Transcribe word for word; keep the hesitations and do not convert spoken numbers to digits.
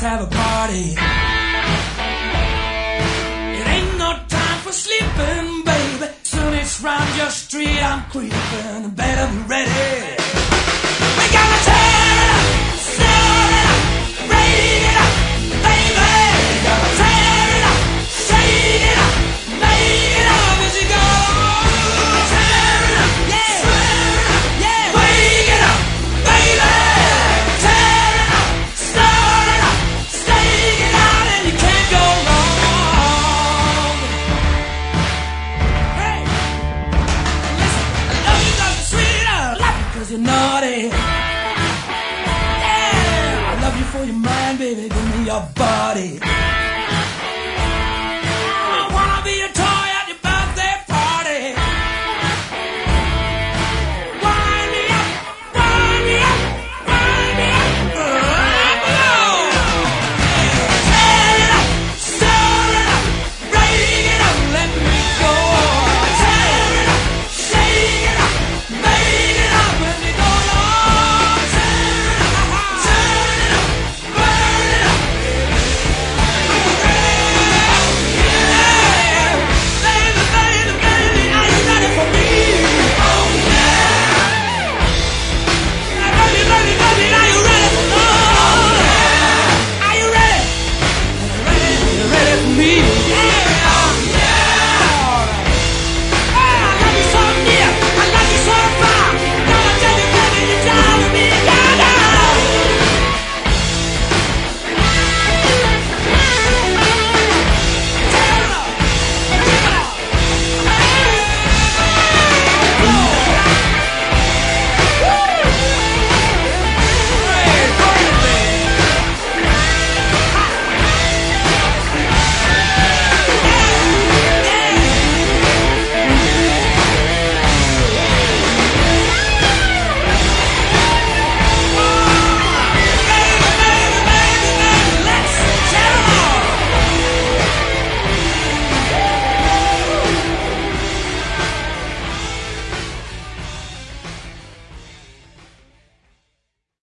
have a party. It ain't no time for sleeping, baby. Soon it's round your street, I'm creeping. Better be ready. We gotta tear it up, start it up, break it up, baby. We gotta tear it up, shake it up, make it up as you go. Tear it up, yeah, swear it up, yeah, wake it up, baby. Tear it up, start it up, stake it out, and you can't go wrong. Hey, listen, I love you 'cause you're sweet, I love you 'cause you're naughty. Yeah, I love you for your mind, baby, give me your body.